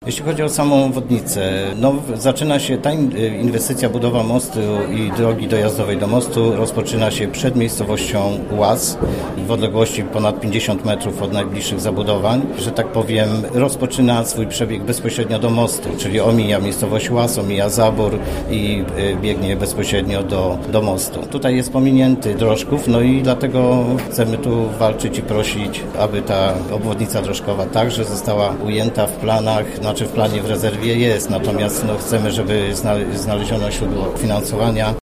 Jeśli chodzi o samą obwodnicę, zaczyna się ta inwestycja, budowa mostu i drogi dojazdowej do mostu rozpoczyna się przed miejscowością Łaz w odległości ponad 50 metrów od najbliższych zabudowań. Że tak powiem, rozpoczyna swój przebieg bezpośrednio do mostu, czyli omija miejscowość Łaz, omija Zabór i biegnie bezpośrednio do mostu. Tutaj jest pominięty Drożków, i dlatego chcemy tu walczyć i prosić, aby ta obwodnica drożkowa także została ujęta w planach, w planie w rezerwie jest, natomiast chcemy, żeby znaleziono źródło finansowania.